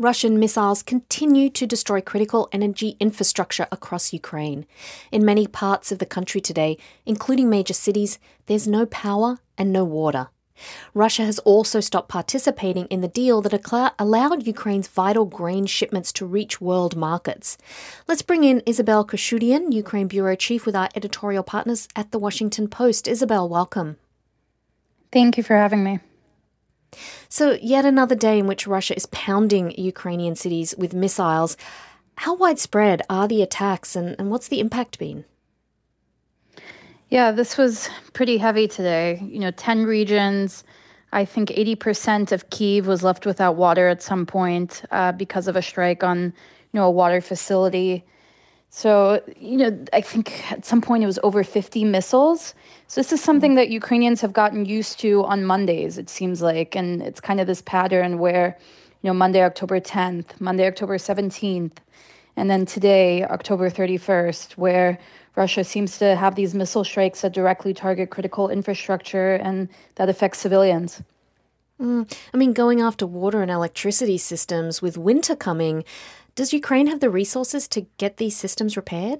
Russian missiles continue to destroy critical energy infrastructure across Ukraine. In many parts of the country today, including major cities, there's no power and no water. Russia has also stopped participating in the deal that allowed Ukraine's vital grain shipments to reach world markets. Let's bring in Isabel Khurshudyan, Ukraine bureau chief with our editorial partners at The Washington Post. Isabel, welcome. Thank you for having me. So, yet another day in which Russia is pounding Ukrainian cities with missiles. How widespread are the attacks and what's the impact been? Yeah, this was pretty heavy today. 10 regions. I think 80% of Kyiv was left without water at some point because of a strike on, a water facility. So, I think at some point it was over 50 missiles. So this is something that Ukrainians have gotten used to on Mondays, it seems like. And it's kind of this pattern where, Monday, October 10th, Monday, October 17th, and then today, October 31st, where Russia seems to have these missile strikes that directly target critical infrastructure and that affects civilians. Going after water and electricity systems with winter coming, does Ukraine have the resources to get these systems repaired?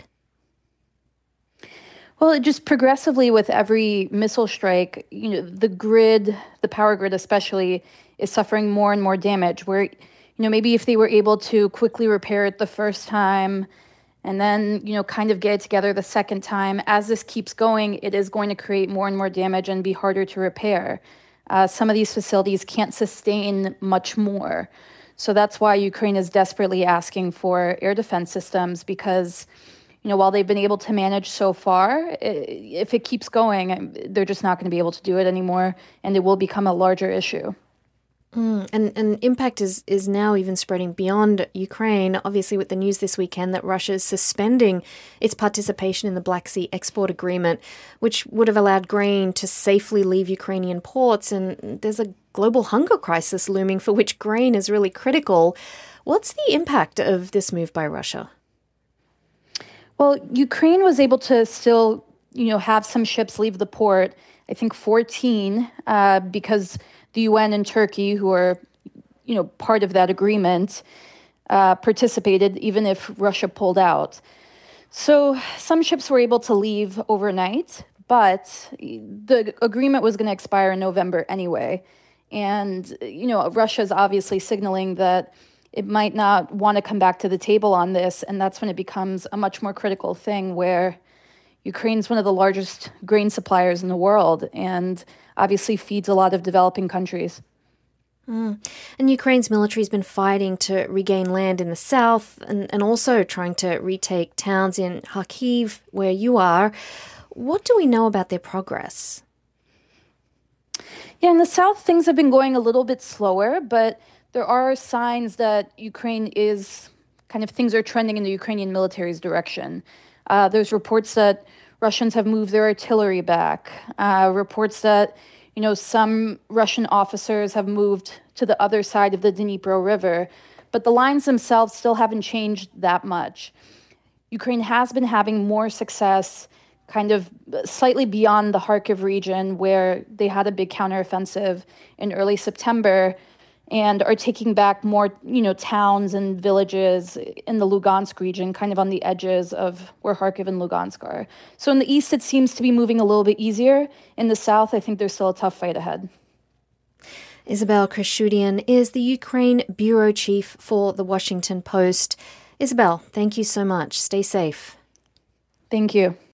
Well, it just progressively with every missile strike, the grid, the power grid especially, is suffering more and more damage where, maybe if they were able to quickly repair it the first time and then, kind of get it together the second time, as this keeps going, it is going to create more and more damage and be harder to repair. Some of these facilities can't sustain much more. So that's why Ukraine is desperately asking for air defense systems because, while they've been able to manage so far, if it keeps going, they're just not going to be able to do it anymore, and it will become a larger issue. And impact is now even spreading beyond Ukraine, obviously with the news this weekend that Russia is suspending its participation in the Black Sea Export Agreement, which would have allowed grain to safely leave Ukrainian ports. And there's a global hunger crisis looming for which grain is really critical. What's the impact of this move by Russia? Well, Ukraine was able to still, have some ships leave the port, I think 14, because the UN and Turkey, who are, part of that agreement, participated even if Russia pulled out. So some ships were able to leave overnight, but the agreement was going to expire in November anyway. And, Russia is obviously signaling that it might not want to come back to the table on this. And that's when it becomes a much more critical thing where Ukraine's one of the largest grain suppliers in the world and obviously feeds a lot of developing countries. And Ukraine's military has been fighting to regain land in the south and also trying to retake towns in Kharkiv, where you are. What do we know about their progress? Yeah, in the south, things have been going a little bit slower, but there are signs that things are trending in the Ukrainian military's direction. There's reports that Russians have moved their artillery back, reports that, some Russian officers have moved to the other side of the Dnipro River, but the lines themselves still haven't changed that much. Ukraine has been having more success kind of slightly beyond the Kharkiv region where they had a big counteroffensive in early September and are taking back more, towns and villages in the Lugansk region, kind of on the edges of where Kharkiv and Lugansk are. So in the east, it seems to be moving a little bit easier. In the south, I think there's still a tough fight ahead. Isabel Khurshudyan is the Ukraine bureau chief for The Washington Post. Isabel, thank you so much. Stay safe. Thank you.